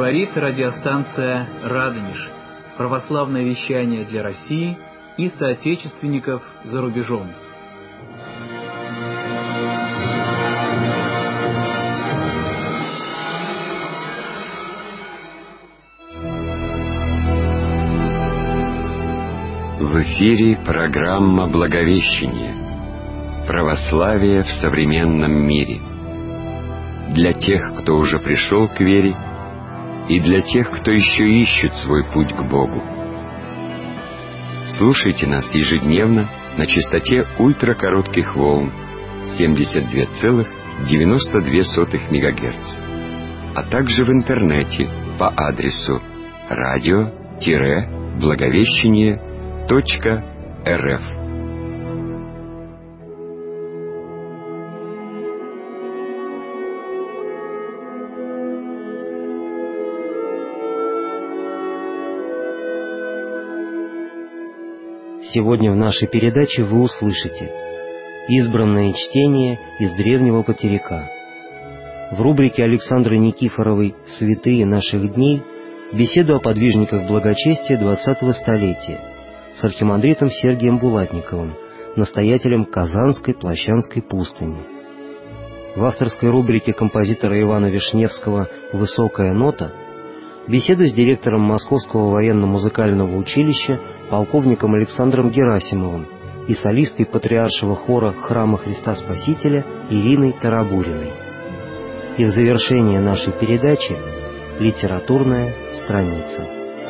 Говорит радиостанция «Радонеж». Православное вещание для России и соотечественников за рубежом. В эфире программа «Благовещение. Православие в современном мире». Для тех, кто уже пришел к вере, и для тех, кто еще ищет свой путь к Богу. Слушайте нас ежедневно на частоте ультракоротких волн 72,92 МГц, а также в интернете по адресу radio-благовещение.рф. Сегодня в нашей передаче вы услышите избранное чтение из древнего потеряка. В рубрике Александры Никифоровой «Святые наших дней» беседу о подвижниках благочестия 20-го столетия с архимандритом Сергием Булатниковым, настоятелем Казанской Плащанской пустыни. В авторской рубрике композитора Ивана Вишневского «Высокая нота» беседу с директором Московского военно-музыкального училища полковником Александром Герасимовым и солисткой патриаршего хора Храма Христа Спасителя Ириной Тарабуриной. И в завершение нашей передачи литературная страница.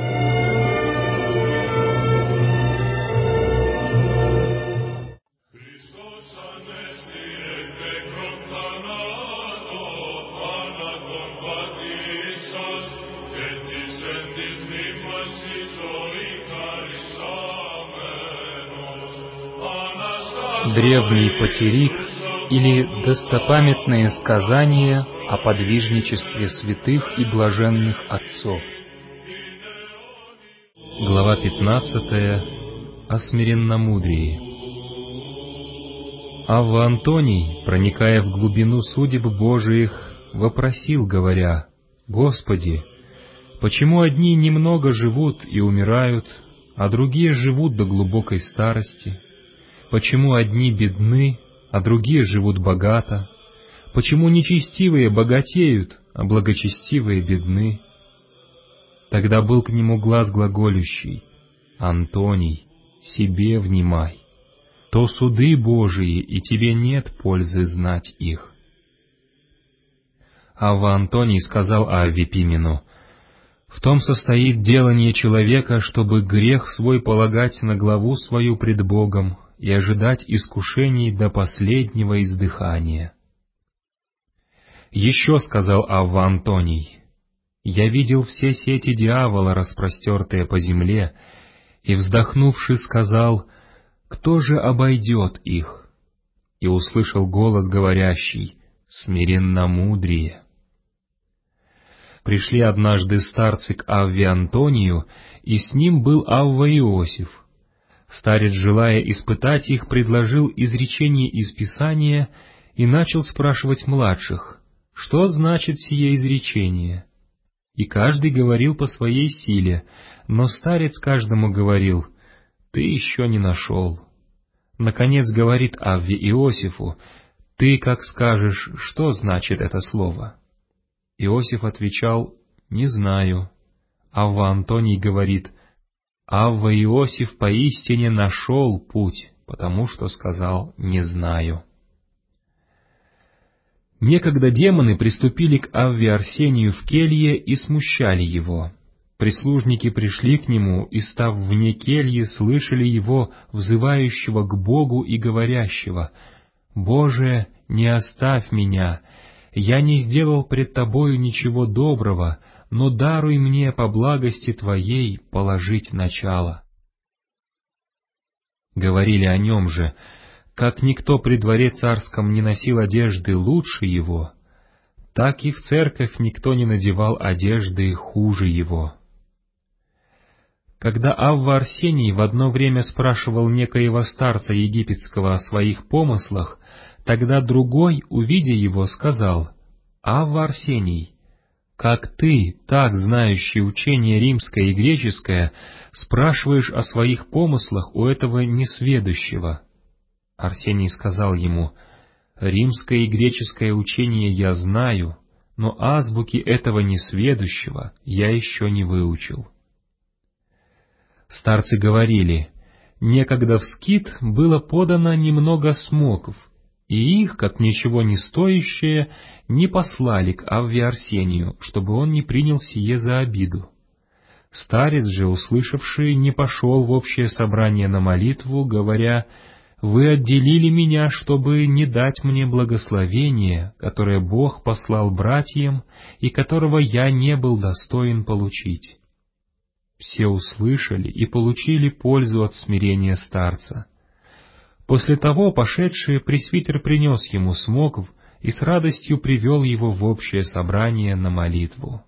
Древний потерик или достопамятные сказания о подвижничестве святых и блаженных отцов. Глава 15. О смиренномудрии. Авва Антоний, проникая в глубину судеб Божиих, вопросил, говоря: «Господи, почему одни немного живут и умирают, а другие живут до глубокой старости? Почему одни бедны, а другие живут богато? Почему нечестивые богатеют, а благочестивые бедны?» Тогда был к нему глас глаголющий: «Антоний, себе внимай, то суды Божии, и тебе нет пользы знать их». Авва Антоний сказал Авве Пимену: «В том состоит делание человека, чтобы грех свой полагать на главу свою пред Богом и ожидать искушений до последнего издыхания». Еще сказал Авва Антоний: «Я видел все сети дьявола, распростертые по земле, и, вздохнувши, сказал: кто же обойдет их? И услышал голос говорящий: смиренномудрие». Пришли однажды старцы к Авве Антонию, и с ним был Авва Иосиф. Старец, желая испытать их, предложил изречение из Писания и начал спрашивать младших: что значит сие изречение? И каждый говорил по своей силе, но старец каждому говорил: ты еще не нашел. Наконец говорит Авве Иосифу: ты как скажешь, что значит это слово? Иосиф отвечал: не знаю. Авва Антоний говорит: Авва Иосиф поистине нашел путь, потому что сказал: не знаю. Некогда демоны приступили к Авве Арсению в келье и смущали его. Прислужники пришли к нему и, став вне кельи, слышали его, взывающего к Богу и говорящего: «Боже, не оставь меня, я не сделал пред Тобою ничего доброго, но даруй мне по благости Твоей положить начало». Говорили о нем же: как никто при дворе царском не носил одежды лучше его, так и в церковь никто не надевал одежды хуже его. Когда Авва Арсений в одно время спрашивал некоего старца египетского о своих помыслах, тогда другой, увидя его, сказал: «Авва Арсений, Как ты, так знающий учение римское и греческое, спрашиваешь о своих помыслах у этого несведущего? Арсений сказал ему: римское и греческое учение я знаю, но азбуки этого несведущего я еще не выучил. Старцы говорили: некогда в Скит было подано немного смоков, и их, как ничего не стоящее, не послали к Авве Арсению, чтобы он не принял сие за обиду. Старец же, услышавший, не пошел в общее собрание на молитву, говоря: «Вы отделили меня, чтобы не дать мне благословение, которое Бог послал братьям, и которого я не был достоин получить». Все услышали и получили пользу от смирения старца. После того пошедший пресвитер принес ему смокв и с радостью привел его в общее собрание на молитву.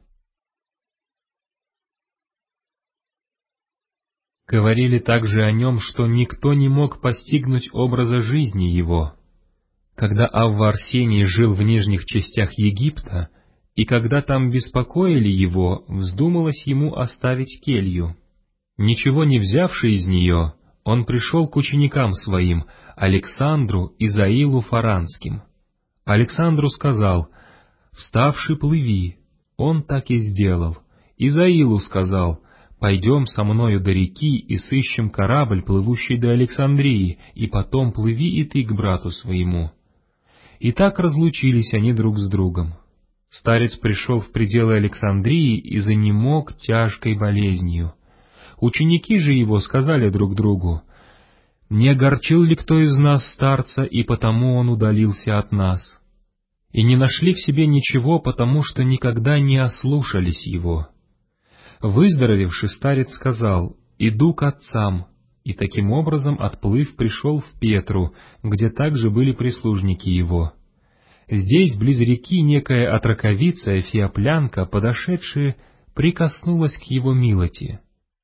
Говорили также о нем, что никто не мог постигнуть образа жизни его. Когда Авва Арсений жил в нижних частях Египта, и когда там беспокоили его, вздумалось ему оставить келью. Ничего не взявши из нее, он пришел к ученикам своим, Александру и Заилу Фаранским. Александру сказал: «Вставши, плыви». Он так и сделал. И Заилу сказал: «Пойдем со мною до реки и сыщем корабль, плывущий до Александрии, и потом плыви и ты к брату своему». И так разлучились они друг с другом. Старец пришел в пределы Александрии и занемог тяжкой болезнью. Ученики же его сказали друг другу: «Не огорчил ли кто из нас старца, и потому он удалился от нас?» И не нашли в себе ничего, потому что никогда не ослушались его. Выздоровевший старец сказал: «Иду к отцам», и таким образом, отплыв, пришел в Петру, где также были прислужники его. Здесь, близ реки, некая отроковица, эфиоплянка, подошедшая, прикоснулась к его милоти.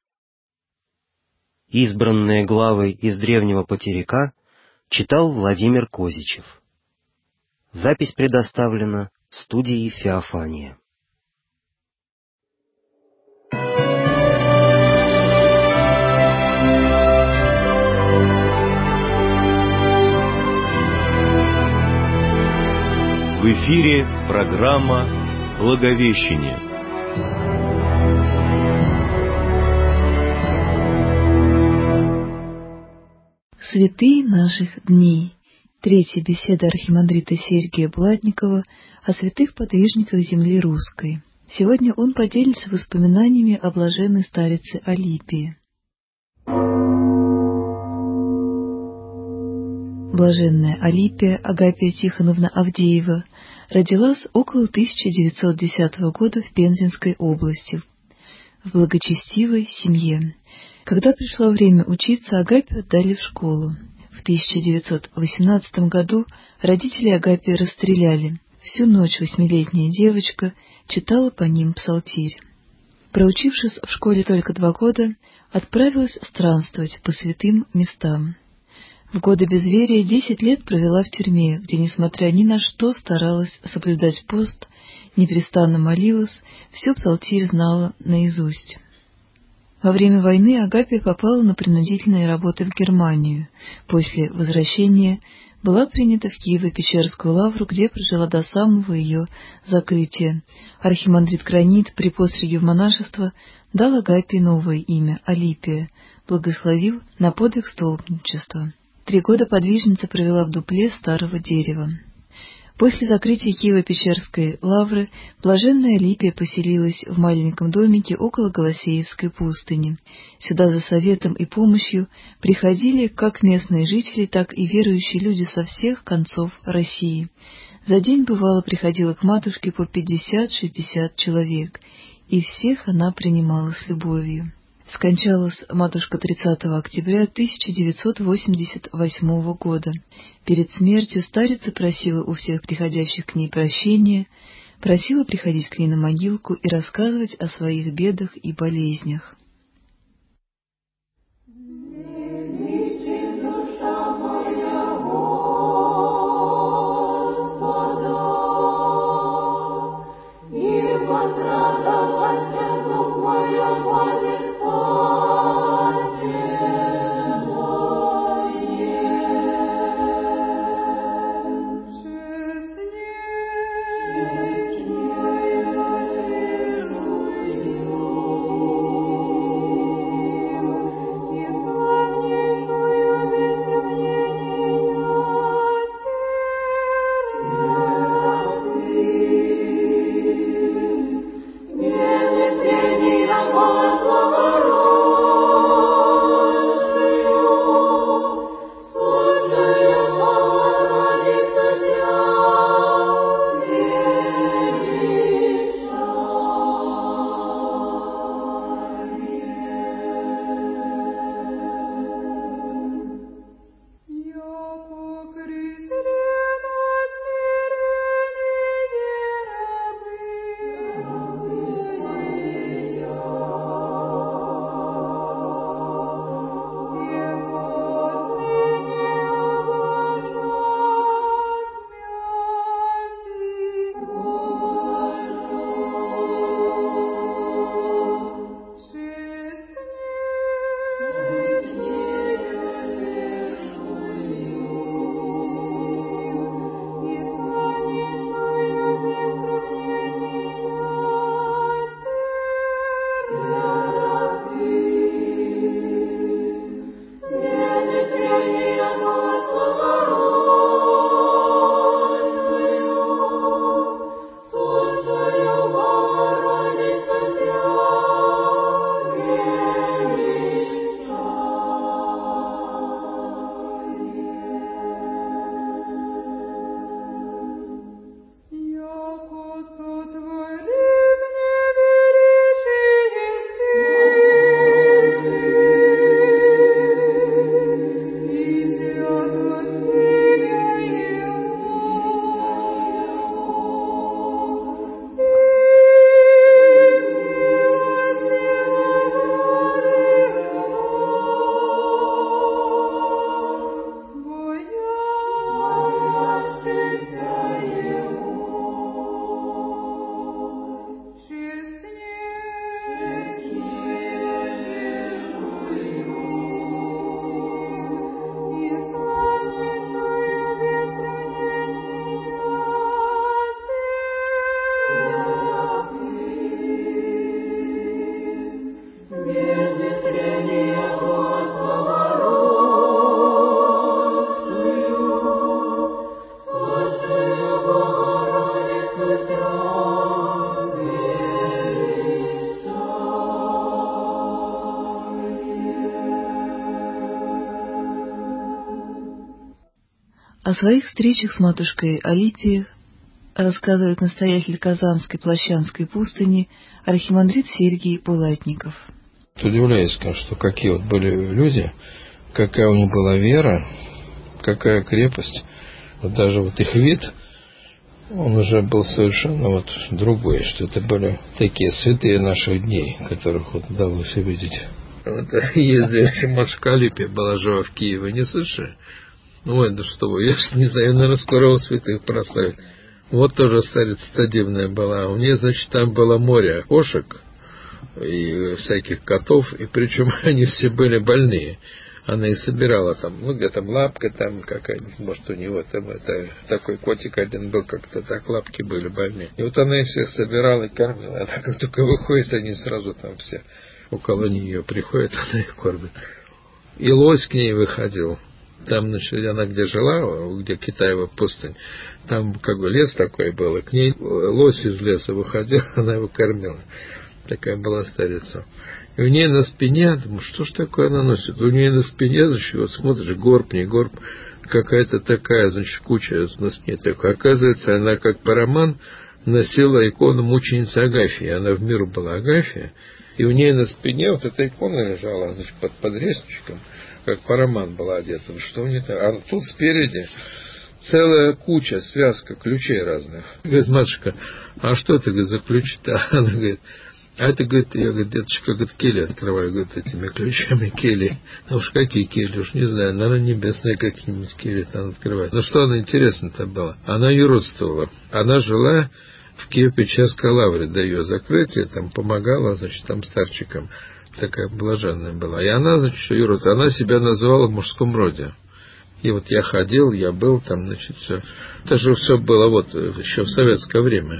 Избранные главы из древнего потеряка читал Владимир Козичев. Запись предоставлена студией Феофания. В эфире программа «Благовещение». Святые наших дней. Третья беседа архимандрита Сергия Блатникова о святых подвижниках земли русской. Сегодня он поделится воспоминаниями о блаженной старице Алипии. Блаженная Алипия Агапия Тихоновна Авдеева родилась около 1910 года в Пензенской области, в благочестивой семье. Когда пришло время учиться, Агапию отдали в школу. В 1918 году родители Агапии расстреляли. Всю ночь 8-летняя девочка читала по ним псалтирь. Проучившись в школе только 2 года, отправилась странствовать по святым местам. В годы безверия 10 лет провела в тюрьме, где, несмотря ни на что, старалась соблюдать пост, непрестанно молилась, всю псалтирь знала наизусть. Во время войны Агапия попала на принудительные работы в Германию. После возвращения была принята в Киево-Печерскую лавру, где прожила до самого ее закрытия. Архимандрит Гранит при постриге в монашество дал Агапии новое имя — Алипия, благословил на подвиг столпничества. 3 года подвижница провела в дупле старого дерева. После закрытия Киево-Печерской лавры блаженная Алипия поселилась в маленьком домике около Голосеевской пустыни. Сюда за советом и помощью приходили как местные жители, так и верующие люди со всех концов России. За день, бывало, приходило к матушке по 50-60 человек, и всех она принимала с любовью. Скончалась матушка 30 октября 1988 года. Перед смертью старица просила у всех приходящих к ней прощения, просила приходить к ней на могилку и рассказывать о своих бедах и болезнях. Господа, и О своих встречах с матушкой Алипией рассказывает настоятель Казанской Плащанской пустыни архимандрит Сергий Булатников. Удивляюсь, что какие вот были люди, какая у них была вера, какая крепость. Вот даже вот их вид, он уже был совершенно вот другой, что это были такие святые наших дней, которых вот удалось увидеть. Вот, ездили, матушка Алипия была жива в Киеве, не слышали? Ой, да что вы, я не знаю, наверное, скоро у святых прославит. Вот тоже старица-то дивная была. У нее, значит, там было море кошек и всяких котов, и причем они все были больные. Она их собирала там, ну, где там лапка там какая-нибудь, может, у него там это, такой котик один был, как-то так лапки были больные. И вот она их всех собирала и кормила. А как только выходит, они сразу там все около нее приходят, она их кормит. И лось к ней выходил. Там, значит, она где жила, где Китаева пустынь, там как бы лес такой был, и к ней лось из леса выходил, она его кормила. Такая была старица. И у нее на спине, думаю, что ж такое она носит? У нее на спине, значит, вот смотришь, горб, не горб, какая-то такая, значит, куча на спине такой. Оказывается, она как параман носила икону мученицы Агафьи. Она в миру была Агафья, и у нее на спине вот эта икона лежала, значит, под подресничком, как параман была одета. Что у нее там? А тут спереди целая куча, связка ключей разных. Говорит, матушка, а что это, говорит, за ключи-то? Она говорит, а это, говорит, я, говорит, дедушка, говорит, кельи открываю, говорит, этими ключами кельи. Ну уж какие кельи, уж не знаю, наверное, небесные какие-нибудь кельи там открывает. Ну что она интересно-то была? Она юродствовала. Она жила в Киево-Печерской лавре до ее закрытия, там помогала, значит, там старчикам. Такая блаженная была. И она, значит, юрод, она себя называла в мужском роде. И вот я ходил, я был там, значит, все. Это же все было вот еще в советское время.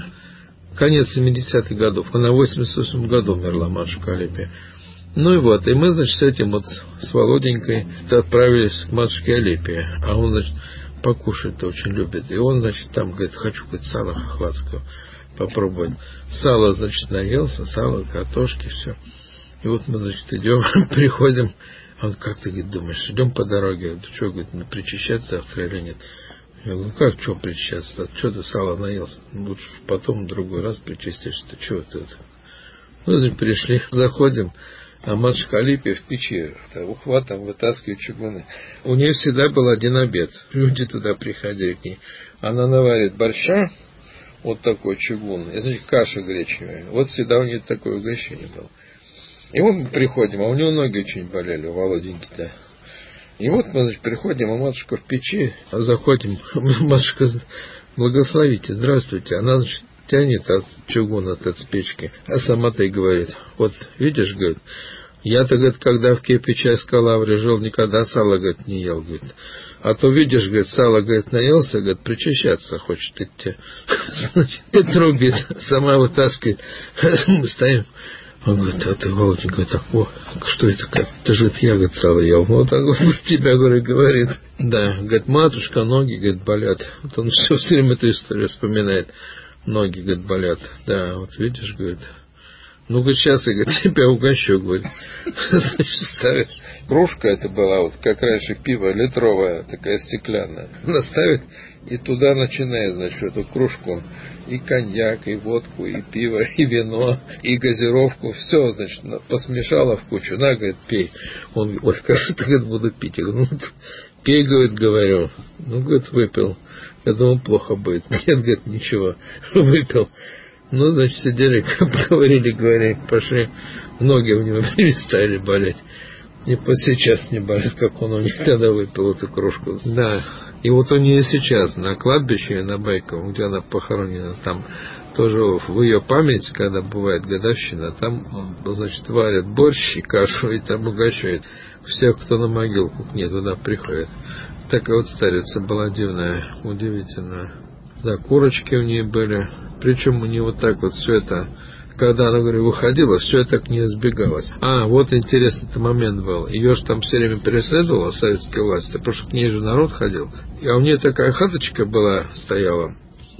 Конец 70-х годов. Она в 88 году умерла, матушка Алипия. Ну и вот, и мы, значит, с этим вот, с Володенькой отправились к матушке Алипии. А он, значит, покушать-то очень любит. И он, значит, там, говорит, хочу, говорит, сала хохладского попробовать. Сало, значит, наелся, сало, картошки, все. И вот мы, значит, идем, приходим. Он, как ты, говорит, думаешь, идем по дороге? Ты что, говорит, причащаться завтра или нет? Я говорю, ну как, что причащаться? Что ты сало наелся? Лучше потом в другой раз причастишься. Ты чего ты? Ну, значит, пришли, заходим, а матушка Алипия в печи, ухватом вытаскивает чугуны. У нее всегда был один обед. Люди туда приходили к ней. Она наварит борща, вот такой чугун, и, значит, каша гречневая. Вот всегда у нее такое угощение было. И вот мы приходим, а у него ноги очень болели, у Володеньки-то. И вот мы, значит, приходим, а матушка в печи, а заходим, матушка, благословите, здравствуйте. Она, значит, тянет от чугуна, от спички, а сама-то и говорит, вот, видишь, говорит, я-то, говорит, когда в Киево-Печерской лавре жил, никогда сало, говорит, не ел, говорит. А то, видишь, говорит, сало, говорит, наелся, говорит, причащаться хочет идти. Значит, и трубит, сама вытаскивает. Мы стоим. Он говорит, а ты, Володенька, говорит, о, что это, как? Ты же это я, говорит, сало ел. Ну, так вот тебя, говорит. Да, говорит, матушка, ноги, говорит, болят. Вот он все время эту историю вспоминает. Ноги, говорит, болят. Да, вот видишь, говорит. Ну, говорит, сейчас я, говорит, тебя угощу, говорит. Значит, ставит. Кружка это была, вот как раньше пиво, литровая, такая стеклянная. Она ставит и туда начинает, значит, эту кружку. И коньяк, и водку, и пиво, и вино, и газировку. Все, значит, посмешала в кучу. На, говорит, пей. Он говорит, ой, кажется, говорит, буду пить. Я говорю, ну, пей, говорит, говорю. Ну, говорит, выпил. Я думал, плохо будет. Нет, говорит, ничего. Выпил. Ну, значит, сидели, говорили, пошли. Ноги у него перестали болеть. И по сейчас не болит, как он у них тогда выпил эту кружку. Да. И вот у нее сейчас на кладбище, на Байковом, где она похоронена, там тоже в ее память, когда бывает годовщина, там, значит, варят борщ и кашу, и там угощают всех, кто на могилку к ней туда приходит. Такая вот старица была дивная, удивительная. Да, курочки у нее были. Причем у нее вот так вот все это, когда она, говорю, выходила, все это к ней сбегалось. А, вот интересный момент был. Ее же там все время преследовала советская власть, потому что к ней же народ ходил. И у нее такая хаточка была, стояла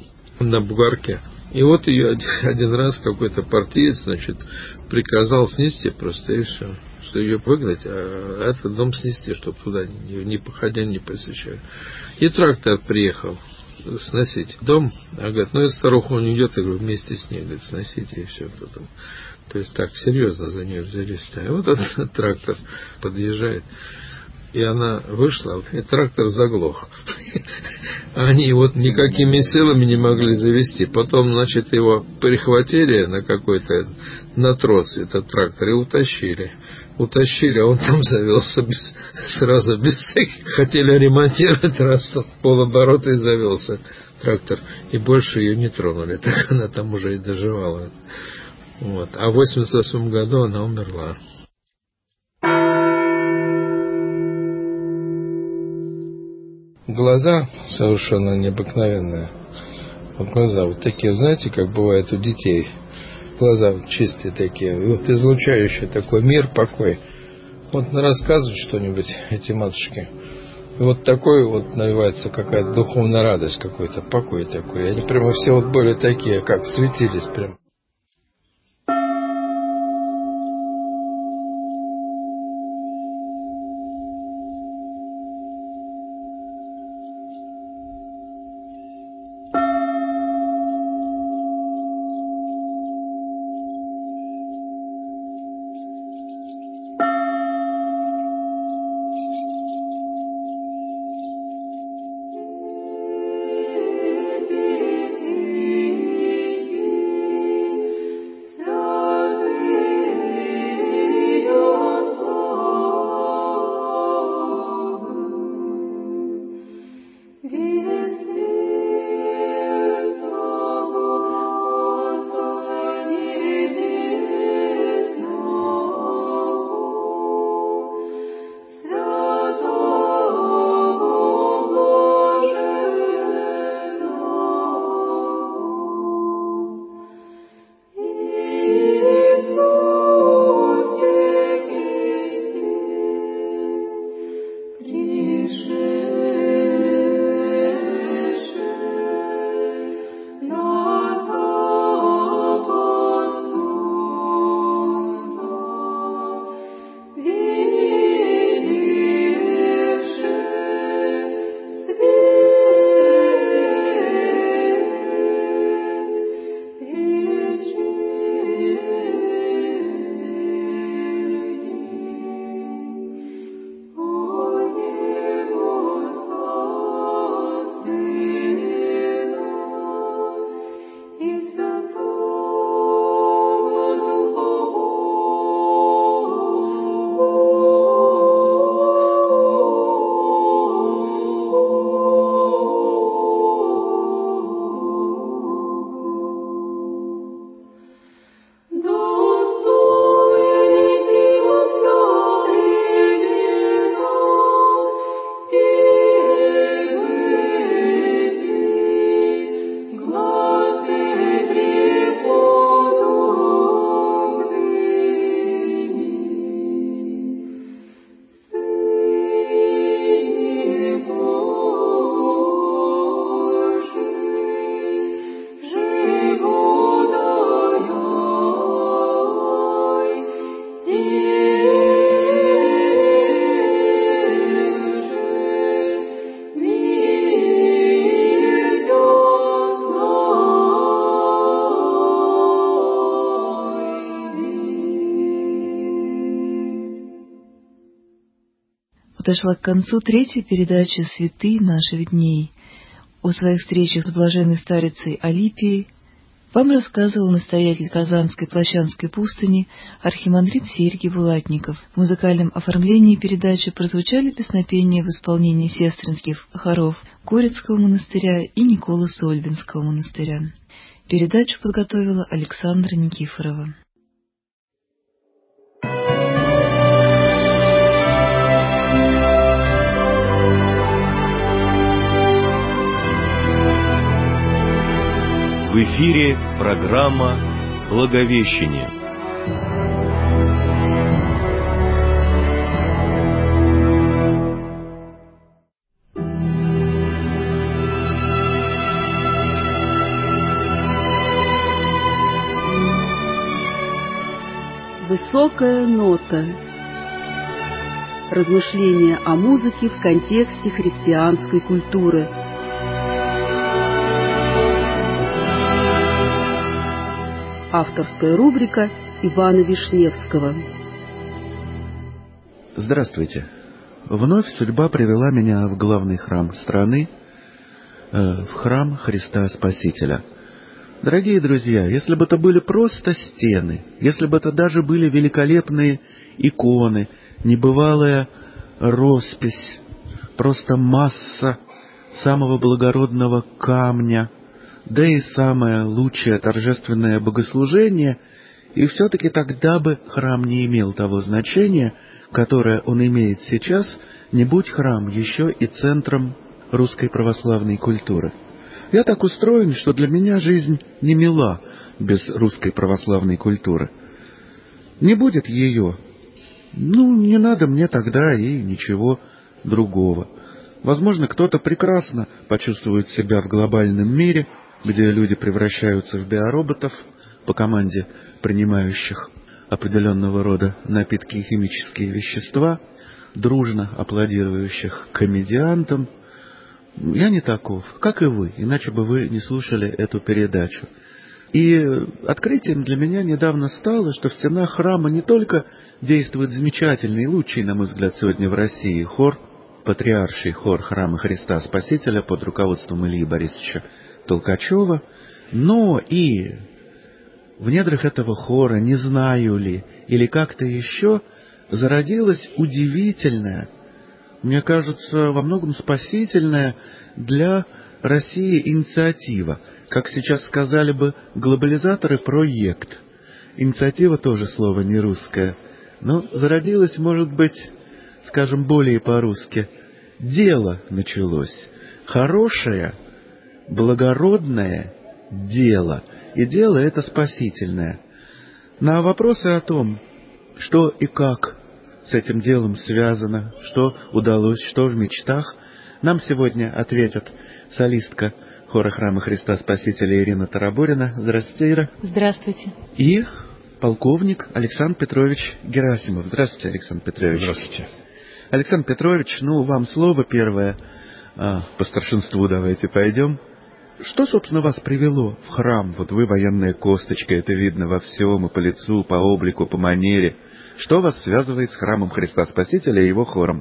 на бугорке. И вот ее один раз какой-то партиец, значит, приказал снести просто, и все. что ее выгнать, а этот дом снести, чтобы туда ни походя, не посещали. И трактор приехал сносить дом, а говорит, ну, эта старуха он идет, я говорю, вместе с ней, говорит, сносите, и все потом. То есть так серьезно за нее взялись-то. И вот этот трактор подъезжает, и она вышла, и трактор заглох. Они вот никакими силами не могли завести. Потом, значит, его прихватили на какой-то, на трос этот трактор и утащили. Утащили, а он там завелся сразу без всяких. Хотели ремонтировать раз, полоборота и завелся трактор. И больше ее не тронули. Так она там уже и доживала. Вот. А в 88 году она умерла. Глаза совершенно необыкновенные. Вот глаза вот такие, знаете, как бывает у детей. Глаза вот чистые такие, и вот излучающий такой мир, покой. Вот рассказывают что-нибудь эти матушки. И вот такой вот навевается какая-то духовная радость, какой-то покой такой. Они прямо все вот были такие, как светились прям. Подошла к концу третья передача «Святые наших дней». О своих встречах с блаженной старицей Алипией вам рассказывал настоятель Казанской Площанской пустыни архимандрит Сергий Булатников. В музыкальном оформлении передачи прозвучали песнопения в исполнении сестринских хоров Горецкого монастыря и Николо-Сольбинского монастыря. Передачу подготовила Александра Никифорова. В эфире программа «Благовещение». Высокая нота. Размышления о музыке в контексте христианской культуры. Авторская рубрика Ивана Вишневского. Здравствуйте. Вновь судьба привела меня в главный храм страны, в храм Христа Спасителя. Дорогие друзья, если бы это были просто стены, если бы это даже были великолепные иконы, небывалая роспись, просто масса самого благородного камня, да и самое лучшее торжественное богослужение, и все-таки тогда бы храм не имел того значения, которое он имеет сейчас, не будь храм еще и центром русской православной культуры. Я так устроен, что для меня жизнь не мила без русской православной культуры. Не будет ее, не надо мне тогда и ничего другого. Возможно, кто-то прекрасно почувствует себя в глобальном мире, где люди превращаются в биороботов по команде принимающих определенного рода напитки и химические вещества, дружно аплодирующих комедиантам. Я не таков, как и вы, иначе бы вы не слушали эту передачу. И открытием для меня недавно стало, что в стенах храма не только действует замечательный, лучший, на мой взгляд, сегодня в России хор, патриарший хор храма Христа Спасителя под руководством Ильи Борисовича Толкачева, но и в недрах этого хора, не знаю ли, или как-то еще, зародилась удивительная, мне кажется, во многом спасительная для России инициатива. Как сейчас сказали бы глобализаторы, проект. Инициатива тоже слово не русское, но зародилась, может быть, скажем более по-русски, дело началось. Хорошее, благородное дело. И дело это спасительное. На вопросы о том, что и как с этим делом связано, что удалось, что в мечтах, нам сегодня ответят солистка хора храма Христа Спасителя Ирина Тараборина. Здравствуйте, Ира. Здравствуйте. И полковник Александр Петрович Герасимов. Здравствуйте, Александр Петрович. Здравствуйте. Александр Петрович, вам слово первое. По старшинству давайте пойдем. Что, собственно, вас привело в храм? Вот вы военная косточка, это видно во всем, и по лицу, по облику, по манере. Что вас связывает с храмом Христа Спасителя и его хором?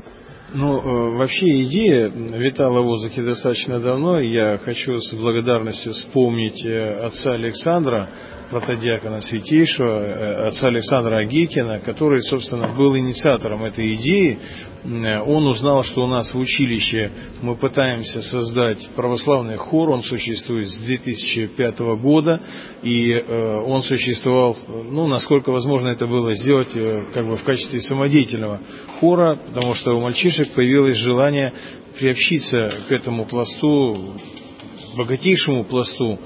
Вообще идея витала в воздухе достаточно давно. Я хочу с благодарностью вспомнить отца Александра, протодиакона святейшего, отца Александра Агейкина, который, собственно, был инициатором этой идеи. Он узнал, что у нас в училище мы пытаемся создать православный хор. Он существует с 2005 года, и он существовал, насколько возможно это было сделать, в качестве самодеятельного хора, потому что у мальчишек появилось желание приобщиться к этому пласту, богатейшему пласту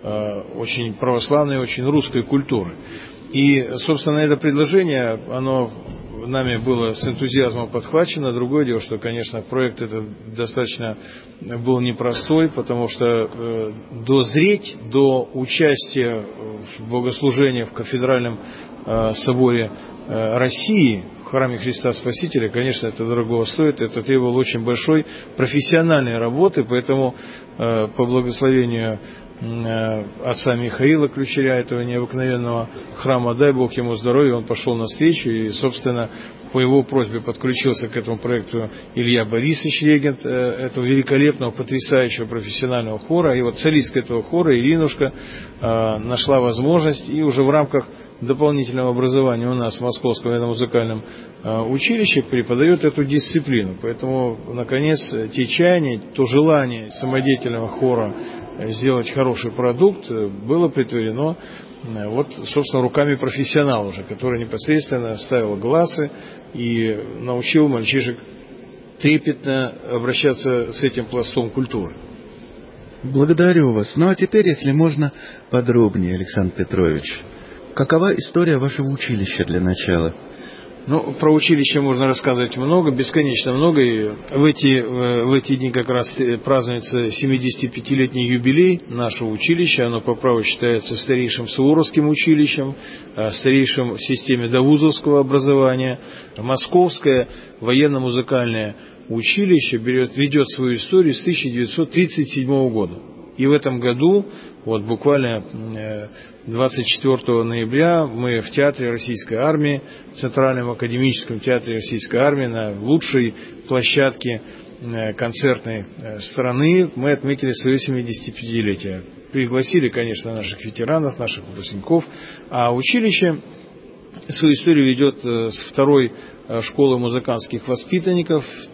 очень православной, очень русской культуры. И, собственно, это предложение, оно нами было с энтузиазмом подхвачено. Другое дело, что, конечно, проект этот достаточно был непростой, потому что дозреть до участия в богослужениях в кафедральном соборе России, в храме Христа Спасителя, конечно, это дорого стоит, это требовало очень большой профессиональной работы, поэтому по благословению отца Михаила, ключаря этого необыкновенного храма, дай Бог ему здоровья, он пошел навстречу, и, собственно, по его просьбе подключился к этому проекту Илья Борисович, регент этого великолепного, потрясающего профессионального хора, и вот солистка этого хора, Иринушка, нашла возможность, и уже в рамках дополнительного образования у нас в Московском музыкальном училище преподает эту дисциплину. Поэтому, наконец, те чаяния, то желание самодеятельного хора сделать хороший продукт было претворено собственно, руками профессионала уже, который непосредственно ставил глазы и научил мальчишек трепетно обращаться с этим пластом культуры. Благодарю вас. А теперь, если можно, подробнее, Александр Петрович. Какова история вашего училища для начала? Ну, про училище можно рассказывать много, бесконечно много. И в эти дни как раз празднуется 75-летний юбилей нашего училища. Оно по праву считается старейшим Суворовским училищем, старейшим в системе довузовского образования. Московское военно-музыкальное училище ведет свою историю с 1937 года. И в этом году, вот буквально 24 ноября, мы в Театре Российской Армии, в Центральном академическом театре Российской Армии, на лучшей площадке концертной страны, мы отметили свое 75-летие. Пригласили, конечно, наших ветеранов, наших выпускников, а училище свою историю ведет с второй школы музыкантских воспитанников. В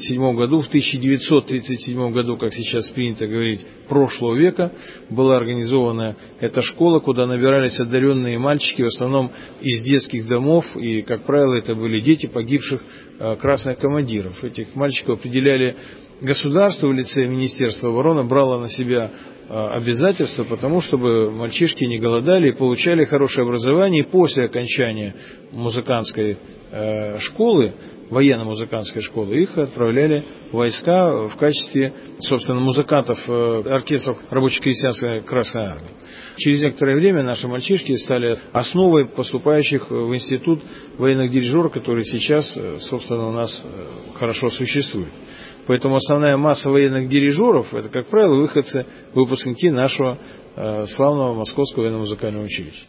1937 году, как сейчас принято говорить, прошлого века, была организована эта школа, куда набирались одаренные мальчики, в основном из детских домов, и, как правило, это были дети погибших красных командиров. Этих мальчиков определяли государство в лице Министерства обороны, брало на себя обязательства, потому чтобы мальчишки не голодали и получали хорошее образование, и после окончания музыкантской школы, военно-музыкантской школы, их отправляли в войска в качестве, собственно, музыкантов оркестров рабоче-крестьянской Красной Армии. Через некоторое время наши мальчишки стали основой поступающих в институт военных дирижеров, который сейчас, собственно, у нас хорошо существует. Поэтому основная масса военных дирижеров, это, как правило, выпускники нашего славного Московского военно-музыкального училища.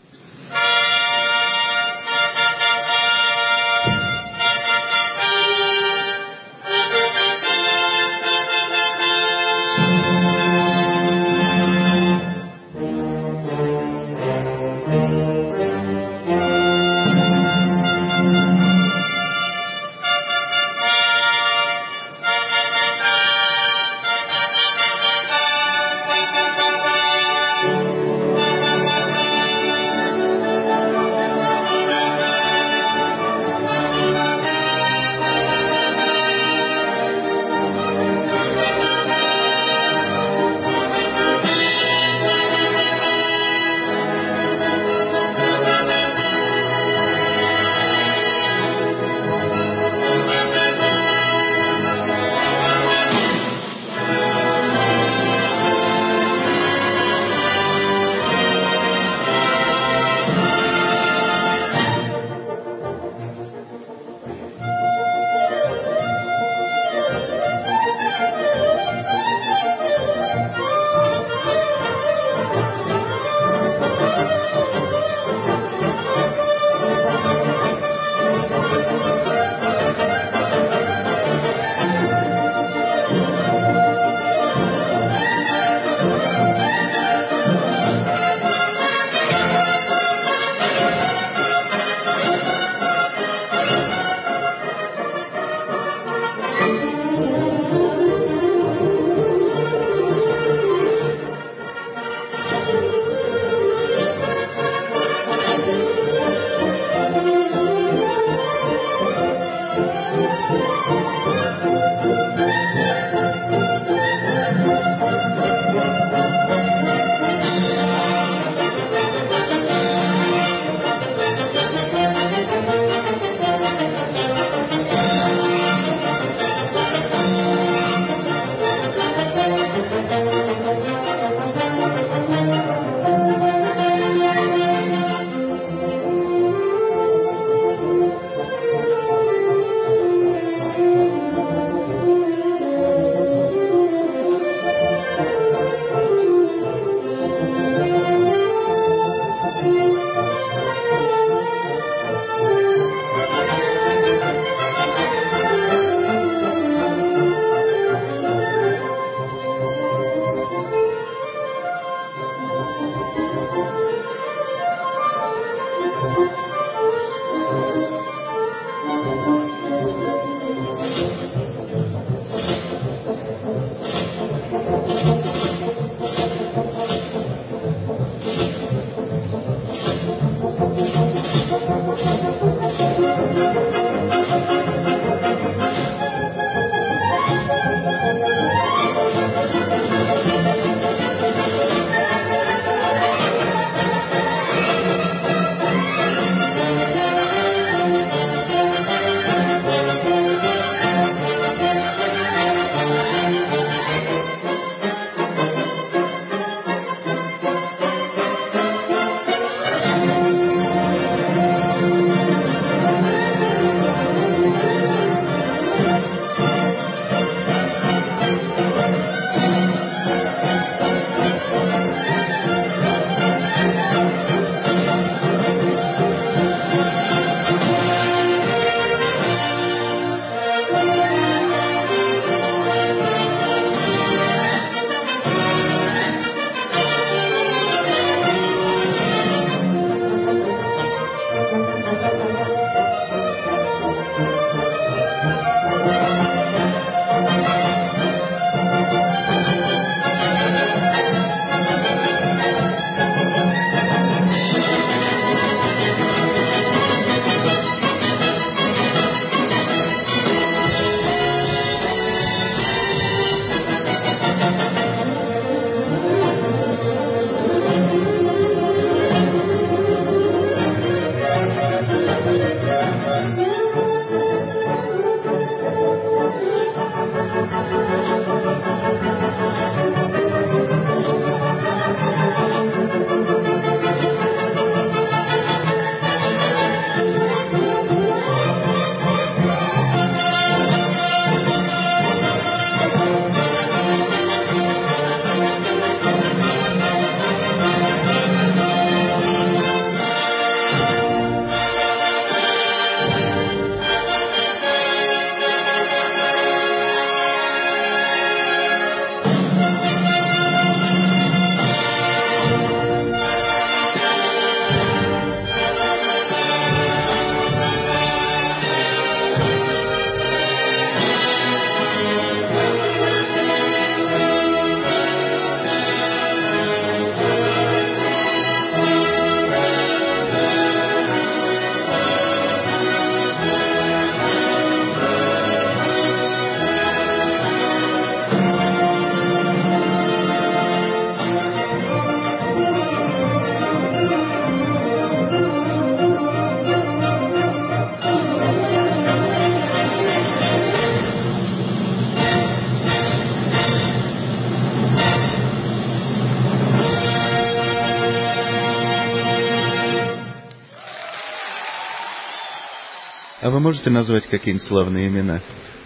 А вы можете назвать какие-нибудь славные имена?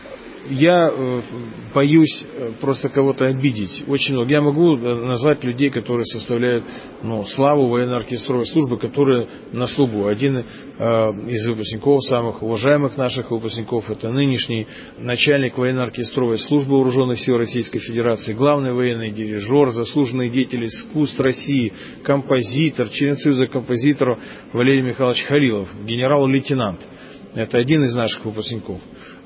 Я боюсь просто кого-то обидеть. Очень много. Я могу назвать людей, которые составляют славу военно-оркестровой службы, которые на службу. Один из выпускников, самых уважаемых наших выпускников, это нынешний начальник военно-оркестровой службы Вооруженных сил Российской Федерации, главный военный дирижер, заслуженный деятель искусств России, композитор, член Союза композиторов Валерий Михайлович Халилов, генерал-лейтенант. Это один из наших выпускников.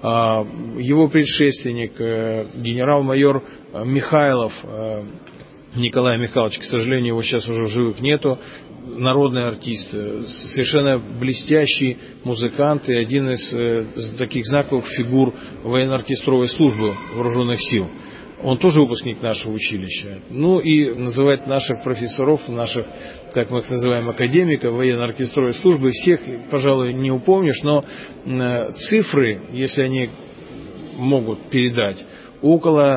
Его предшественник, генерал-майор Михайлов Николай Михайлович, к сожалению, его сейчас уже в живых нету, народный артист, совершенно блестящий музыкант и один из таких знаковых фигур военно-оркестровой службы Вооруженных сил. Он тоже выпускник нашего училища. Ну и называть наших профессоров, наших, как мы их называем, академиков военно-оркестровой службы, всех, пожалуй, не упомнишь, но цифры, если они могут передать, около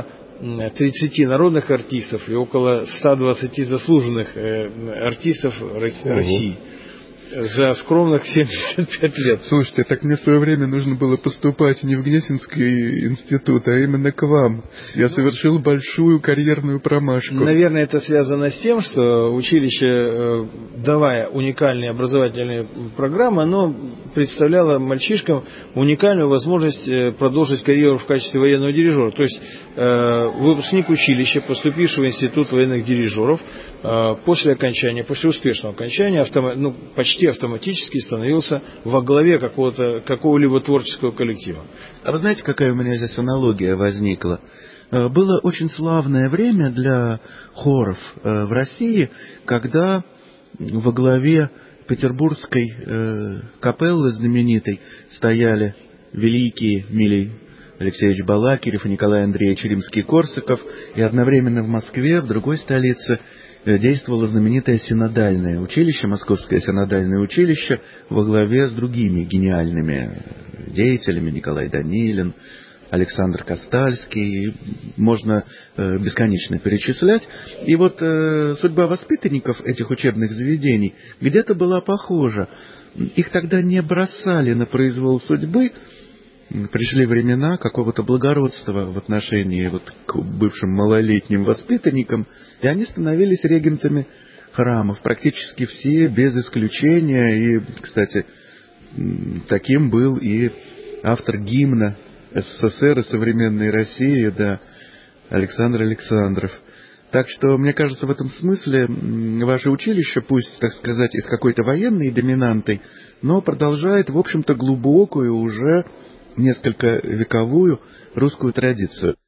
30 народных артистов и около 120 заслуженных артистов России. За скромных 75 лет. Слушайте, так мне в свое время нужно было поступать не в Гнесинский институт, а именно к вам. Я совершил большую карьерную промашку. Наверное, это связано с тем, что училище, давая уникальные образовательные программы, оно представляло мальчишкам уникальную возможность продолжить карьеру в качестве военного дирижера. То есть выпускник училища, поступивший в институт военных дирижеров, после успешного окончания, почти автоматически становился во главе какого-либо творческого коллектива. А вы знаете, какая у меня здесь аналогия возникла? Было очень славное время для хоров в России, когда во главе петербургской капеллы знаменитой стояли великие Милий Алексеевич Балакирев и Николай Андреевич Римский-Корсаков, и одновременно в Москве, в другой столице, действовало знаменитое синодальное училище, Московское синодальное училище, во главе с другими гениальными деятелями, Николай Данилин, Александр Костальский, можно бесконечно перечислять. И вот судьба воспитанников этих учебных заведений где-то была похожа. Их тогда не бросали на произвол судьбы. Пришли времена какого-то благородства в отношении к бывшим малолетним воспитанникам, и они становились регентами храмов, практически все, без исключения. И, кстати, таким был и автор гимна СССР и современной России, Александр Александров. Так что, мне кажется, в этом смысле ваше училище, пусть, так сказать, и с какой-то военной доминантой, но продолжает, в общем-то, глубокую, уже несколько вековую русскую традицию.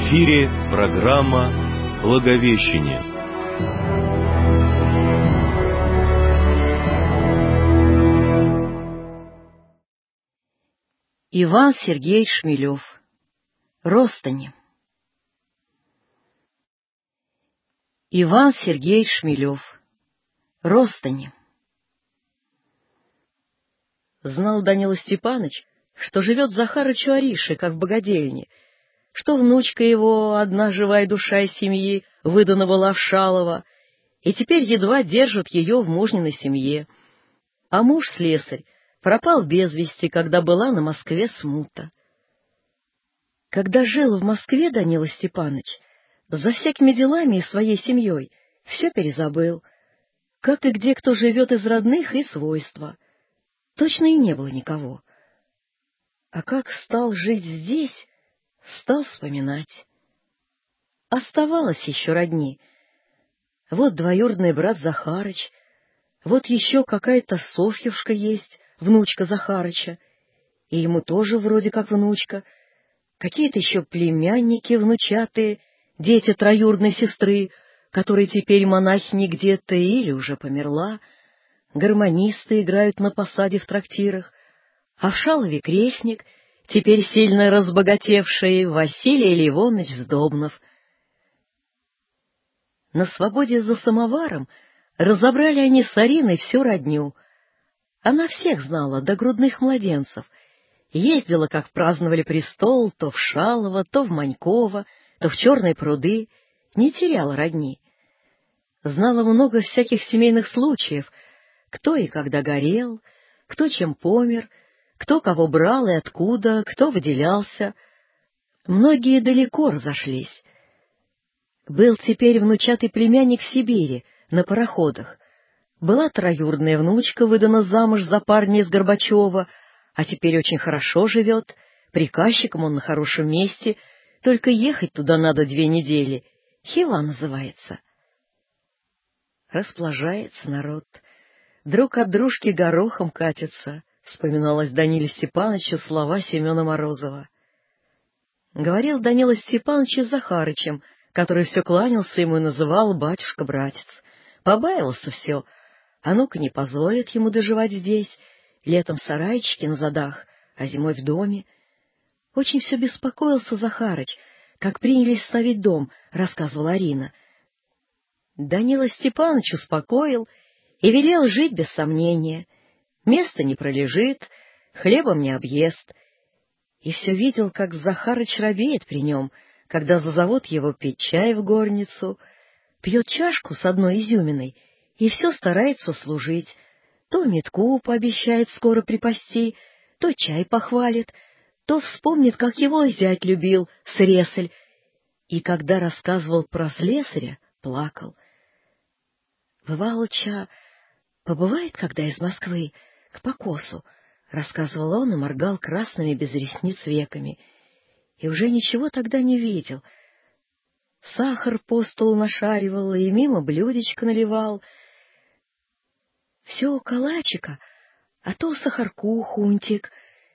эфире программа «Благовещение». Иван Сергеевич Шмелев. Ростани. Иван Сергеевич Шмелев. Ростани. Знал Данила Степаныч, что живет Захарыч у Ариши, как в богадельне, что внучка его, одна живая душа из семьи, выданного Лавшалова, и теперь едва держит ее в мужниной семье. А муж слесарь пропал без вести, когда была на Москве смута. Когда жил в Москве Данила Степаныч, за всякими делами и своей семьей все перезабыл, как и где кто живет из родных и свойства. Точно и не было никого. А как стал жить здесь, стал вспоминать. Оставалось еще родни. Вот двоюродный брат Захарыч, вот еще какая-то Софьюшка есть, внучка Захарыча, и ему тоже вроде как внучка, какие-то еще племянники внучатые, дети троюродной сестры, которая теперь монахини где-то или уже померла, гармонисты играют на посаде в трактирах, а в Шалове крестник, теперь сильно разбогатевший, Василий Ливоныч Сдобнов. На свободе за самоваром разобрали они с Ариной всю родню. Она всех знала, до грудных младенцев. Ездила, как праздновали престол, то в Шалово, то в Маньково, то в Черные пруды, не теряла родни. Знала много всяких семейных случаев, кто и когда горел, кто чем помер, кто кого брал и откуда, кто выделялся. Многие далеко разошлись. Был теперь внучатый племянник в Сибири, на пароходах. Была троюродная внучка, выдана замуж за парня из Горбачева, а теперь очень хорошо живет, приказчиком он на хорошем месте, только ехать туда надо 2 недели. Хива называется. Расплажается народ, друг от дружки горохом катится, вспоминалось Даниле Степановичу слова Семена Морозова. Говорил Данила Степанович с Захарычем, который все кланялся ему и называл батюшка-братец. Побаивался все, а ну-ка не позволит ему доживать здесь, летом в сарайчике на задах, а зимой в доме. Очень все беспокоился Захарыч, как принялись ставить дом, рассказывала Арина. Данила Степанович успокоил и велел жить без сомнения. Место не пролежит, хлебом не объест. И все видел, как Захарыч робеет при нем, когда зазовут его пить чай в горницу, пьет чашку с одной изюминой и все старается услужить. То метку пообещает скоро припасти, то чай похвалит, то вспомнит, как его зять любил, Сресль, и когда рассказывал про слесаря, плакал. Бывалыча побывает, когда из Москвы, к покосу, — рассказывал он и моргал красными без ресниц веками, и уже ничего тогда не видел. Сахар по столу нашаривал и мимо блюдечко наливал. Все у калачика, а то сахарку хунтик.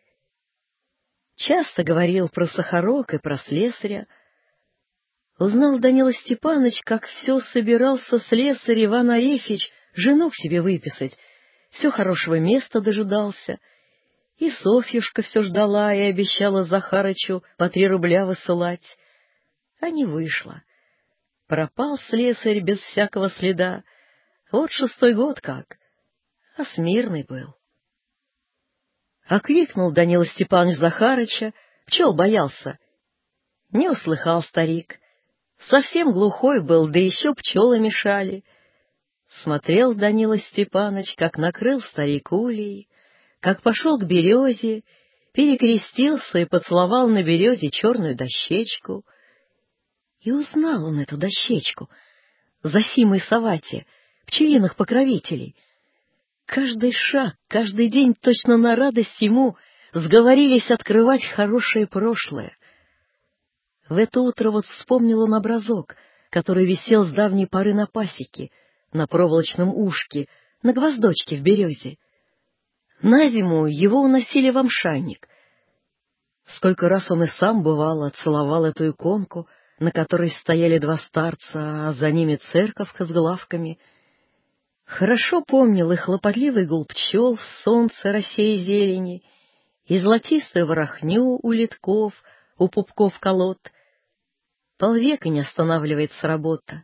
Часто говорил про сахарок и про слесаря. Узнал Данила Степанович, как все собирался слесарь Иван Арефьевич жену к себе выписать, все хорошего места дожидался. И Софьюшка все ждала и обещала Захарычу по 3 рубля высылать. А не вышло. Пропал слесарь без всякого следа. Вот 6-й год как. А смирный был. Окликнул Данила Степанович Захарыча, пчел боялся. Не услыхал старик. Совсем глухой был, да еще пчелы мешали. Смотрел Данила Степанович, как накрыл старик улей, как пошел к березе, перекрестился и поцеловал на березе черную дощечку. И узнал он эту дощечку, Зосимой Савате, пчелиных покровителей. Каждый шаг, каждый день точно на радость ему сговорились открывать хорошее прошлое. В это утро вот вспомнил он образок, который висел с давней поры на пасеке, на проволочном ушке, на гвоздочке в березе. На зиму его уносили в амшанник. Сколько раз он и сам, бывало, целовал эту иконку, на которой стояли два старца, а за ними церковка с главками. Хорошо помнил и хлопотливый гул пчел в солнце, росе и зелени, и золотистую ворохню у литков, у пупков колод. Полвека не останавливается работа.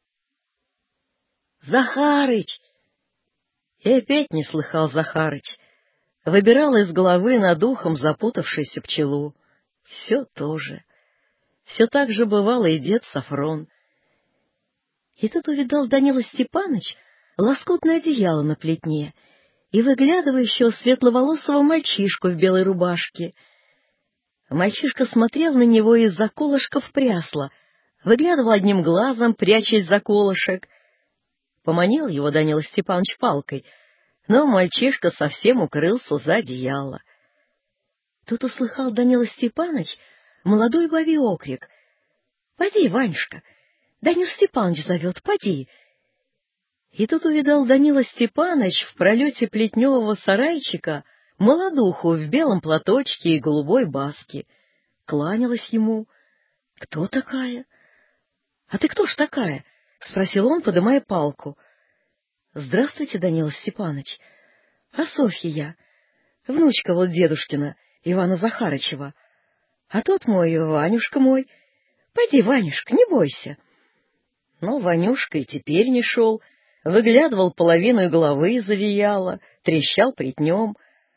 «Захарыч!» И опять не слыхал Захарыч. Выбирал из головы над ухом запутавшуюся пчелу. Все то же. Все так же бывало и дед Сафрон. И тут увидал Данила Степаныч лоскутное одеяло на плетне и выглядывающего светловолосого мальчишку в белой рубашке. Мальчишка смотрел на него из-за колышков прясла, выглядывал одним глазом, прячась за колышек. Поманил его Данила Степанович палкой, но мальчишка совсем укрылся за одеяло. Тут услыхал Данила Степанович молодой бабий окрик: «Поди, Ванюшка, Данил Степанович зовет, поди!» И тут увидал Данила Степанович в пролете плетневого сарайчика молодуху в белом платочке и голубой баске. Кланялась ему. «Кто такая?» «А ты кто ж такая?» — спросил он, подымая палку. «Здравствуйте, Данила Степанович. А Софья я, внучка вот дедушкина, Ивана Захарычева. А тот мой, Ванюшка мой. Пойди, Ванюшка, не бойся». Но Ванюшка и теперь не шел, выглядывал половину головы из одеяла, трещал плетнем.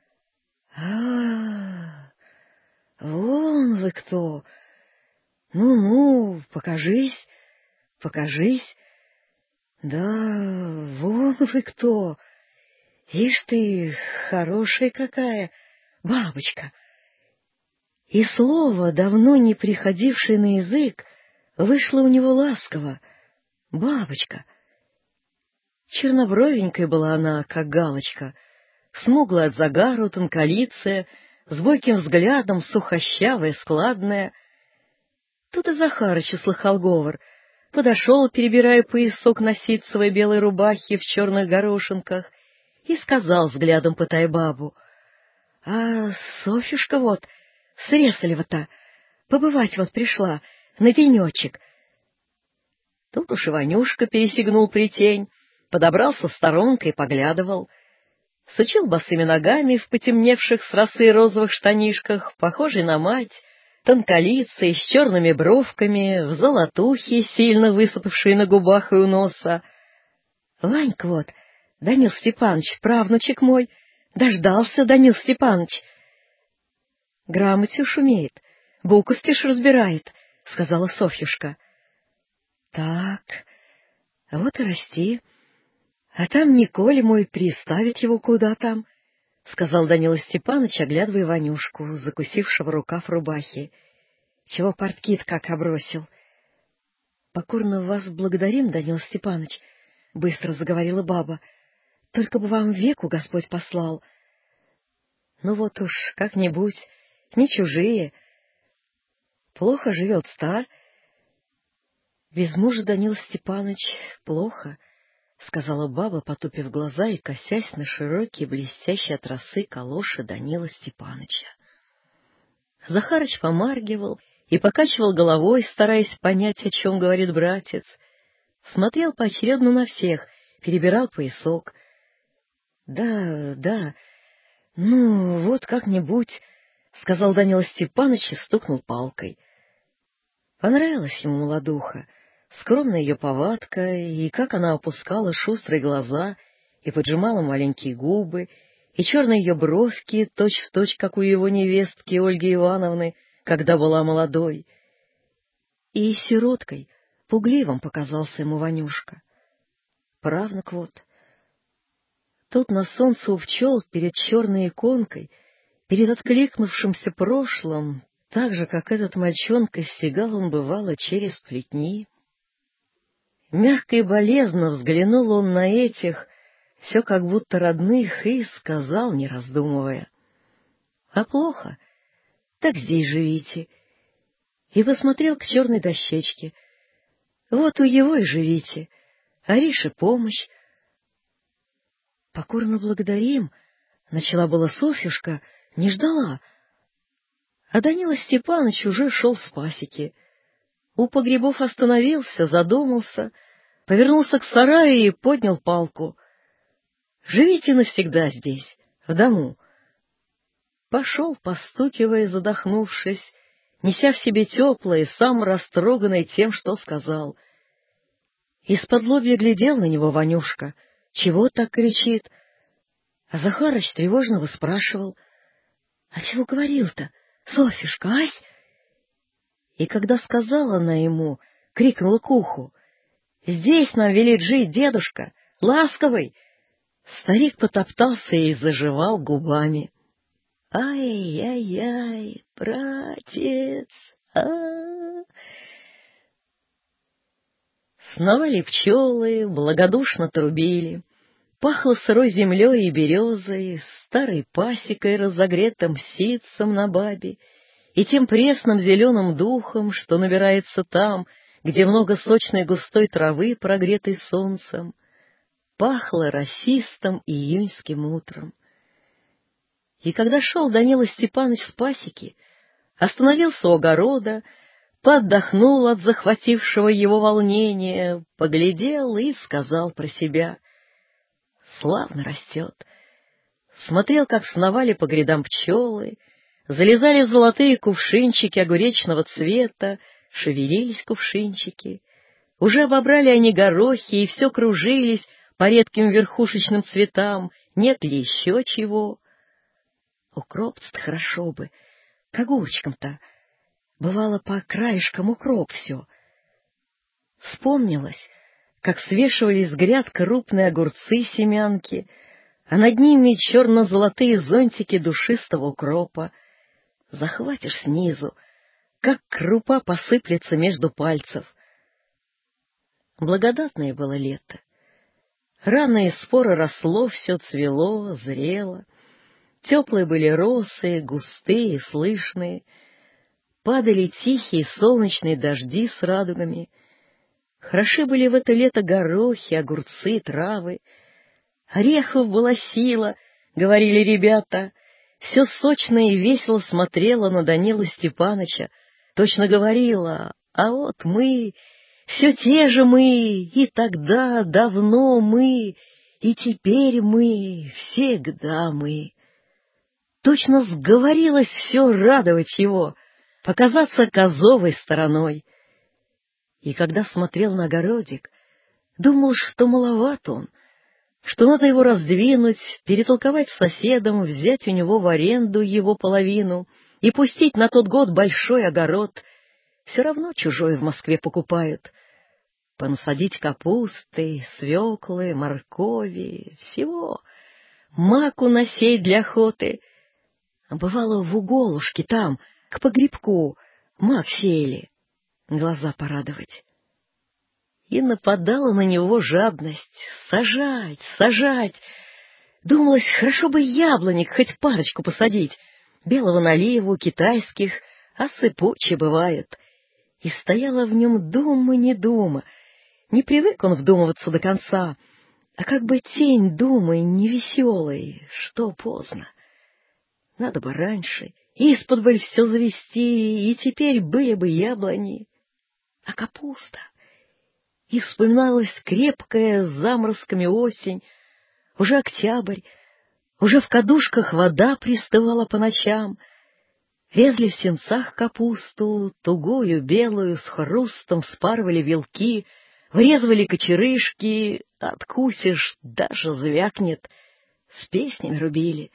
«А, вон вы кто! Ну-ну, покажись, покажись. Да, вон вы кто! Ишь ты, хорошая какая, бабочка!» И слово, давно не приходившее на язык, вышло у него ласково: «бабочка». Чернобровенькой была она, как галочка, смуглая от загару, тонколицая, с бойким взглядом, сухощавая, складная. Тут и Захарыч услыхал говор, подошел, перебирая поясок на ситцевой белой рубахе в черных горошинках, и сказал, взглядом пытая бабу: «А Софюшка вот с Ресалева-то побывать вот пришла на денечек». Тут уж Иванюшка пересигнул плетень, подобрался сторонкой и поглядывал. Сучил босыми ногами в потемневших с росы розовых штанишках, похожий на мать, тонколицей, с черными бровками, в золотухе, сильно высыпавшей на губах и у носа. «Ванька вот, Данил Степанович, правнучек мой, дождался, Данил Степанович». «Грамоте уж умеет, буковки ж разбирает», — сказала Софьюшка. «Так, вот и расти. А там Николе мой приставит его куда там», — сказал Данила Степанович, оглядывая Ванюшку, закусившего рукав рубахи. «Чего портки-то как обросил?» «Покорно вас благодарим, Данил Степанович», — быстро заговорила баба. «Только бы вам веку Господь послал». «Ну вот уж, как-нибудь, не чужие. Плохо живет-то, а?» «Без мужа, Данил Степанович, плохо», — сказала баба, потупив глаза и косясь на широкие, блестящие от росы калоши Данила Степановича. Захарыч помаргивал и покачивал головой, стараясь понять, о чем говорит братец. Смотрел поочередно на всех, перебирал поясок. «Да, да, ну, вот как-нибудь», — сказал Данила Степанович и стукнул палкой. Понравилась ему молодуха, скромная ее повадка, и как она опускала шустрые глаза и поджимала маленькие губы, и черные ее бровки, точь-в-точь, как у его невестки Ольги Ивановны, когда была молодой. И сироткой, пугливым показался ему Ванюшка. Правнук вот. Тут на солнце у пчел перед черной иконкой, перед откликнувшимся прошлым, так же, как этот мальчонка, стегал он, бывало, через плетни. Мягко и болезненно взглянул он на этих, все как будто родных, и сказал, не раздумывая: «А плохо? Так здесь живите». И посмотрел к черной дощечке. «Вот у его и живите. Арише помощь». «Покорно благодарим», — начала была Софьюшка, не ждала. А Данила Степанович уже шел с пасеки. У погребов остановился, задумался, повернулся к сараю и поднял палку. «Живите навсегда здесь, в дому». Пошел, постукивая, задохнувшись, неся в себе теплое, сам растроганный тем, что сказал. Из-подлобья глядел на него Ванюшка. Чего так кричит? А Захарыч тревожно выспрашивал. — А чего говорил-то, Софьюшка, ась? И когда сказала она ему, крикнула к уху: — Здесь нам велит жить дедушка, ласковый! Старик потоптался и заживал губами. — Ай-яй-яй, братец, Сновали пчелы, благодушно трубили. Пахло сырой землей и березой, старой пасекой, разогретым ситцем на бабе, и тем пресным зеленым духом, что набирается там, где много сочной густой травы, прогретой солнцем. Пахло росистым июньским утром. И когда шел Данила Степаныч с пасеки, остановился у огорода, поддохнул от захватившего его волнения, поглядел и сказал про себя: славно растет. Смотрел, как сновали по грядам пчелы, залезали золотые кувшинчики огуречного цвета, шевелились кувшинчики. Уже обобрали они горохи и все кружились по редким верхушечным цветам, нет ли еще чего. Укропца-то хорошо бы, к огурчикам-то. Бывало, по краешкам укроп все. Вспомнилось, как свешивались с гряд крупные огурцы-семянки, а над ними черно-золотые зонтики душистого укропа. Захватишь снизу, как крупа посыплется между пальцев. Благодатное было лето. Рано и споро росло, все цвело, зрело. Теплые были росы, густые, слышные. Падали тихие солнечные дожди с радугами. Хороши были в это лето горохи, огурцы, травы. Орехов была сила, говорили ребята. Все сочно и весело смотрела на Данилу Степаныча, точно говорила: а вот мы, все те же мы, и тогда давно мы, и теперь мы, всегда мы. Точно сговорилось все радовать его, показаться козовой стороной. И когда смотрел на огородик, думал, что маловат он, что надо его раздвинуть, перетолковать с соседом, взять у него в аренду его половину и пустить на тот год большой огород. Все равно чужой в Москве покупают. Понасадить капусты, свеклы, моркови, всего. Маку насеять для охоты. Бывало, в уголушке там, к погребку, мак сеяли, глаза порадовать. И нападала на него жадность: сажать, сажать. Думалось, хорошо бы яблонек хоть парочку посадить, белого наливу, китайских, а сыпучие бывают. И стояла в нем дума не дума. Не привык он вдумываться до конца, а как бы тень думы невеселой, что поздно. Надо бы раньше, исподволь все завести, и теперь были бы яблони. А капуста? И вспоминалась крепкая с заморозками осень, уже октябрь, уже в кадушках вода пристывала по ночам. Резали в сенцах капусту, тугую, белую, с хрустом вспарывали вилки, врезывали кочерышки, откусишь, даже звякнет, с песнями рубили.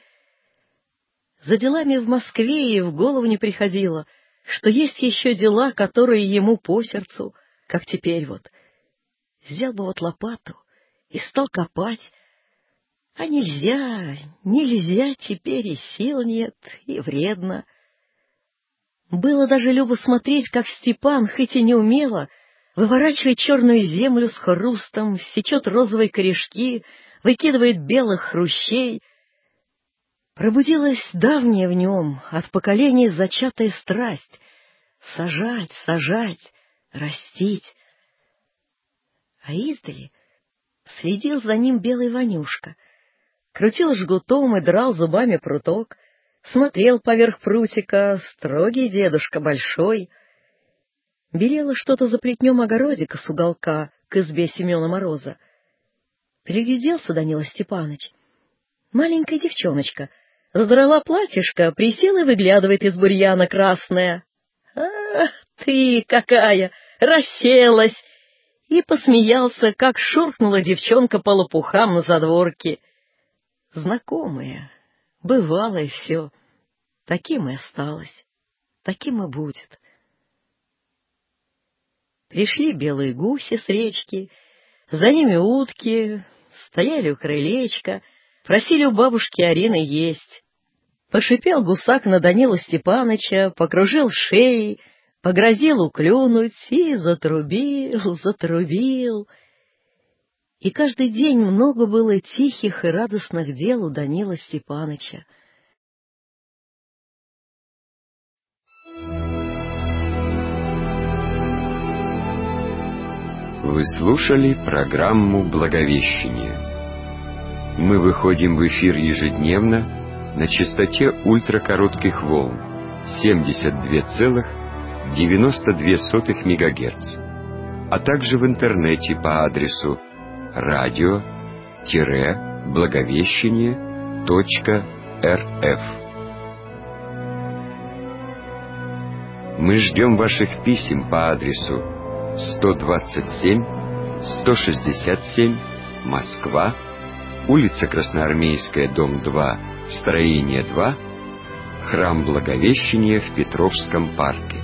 За делами в Москве и в голову не приходило, что есть еще дела, которые ему по сердцу, как теперь вот. Взял бы вот лопату и стал копать, а нельзя, нельзя теперь, и сил нет, и вредно. Было даже любо смотреть, как Степан, хоть и не умело, выворачивает черную землю с хрустом, сечет розовые корешки, выкидывает белых хрущей. Пробудилась давняя в нем, от поколений зачатая страсть — сажать, сажать, растить. А издали следил за ним белый Ванюшка, крутил жгутом и драл зубами пруток, смотрел поверх прутика, строгий дедушка большой. Белело что-то за плетнем огородика с уголка к избе Семена Мороза. Пригляделся Данила Степаныч. Маленькая девчоночка задрала платьишко, присела и выглядывает из бурьяна красная. Ты какая! Расселась! И посмеялся, как шуркнула девчонка по лопухам на задворке. Знакомое, бывалое все. Таким и осталось, таким и будет. Пришли белые гуси с речки, за ними утки, стояли у крылечка, просили у бабушки Арины есть. Пошипел гусак на Данилу Степаныча, покружил шеей, погрозил уклюнуть и затрубил, затрубил. И каждый день много было тихих и радостных дел у Данила Степаныча. Вы слушали программу «Благовещение». Мы выходим в эфир ежедневно на частоте ультракоротких волн 72,92 МГц, а также в интернете по адресу radio-благовещение.рф. Мы ждем ваших писем по адресу 127-167, Москва, улица Красноармейская, дом 2, строение 2, храм Благовещения в Петровском парке.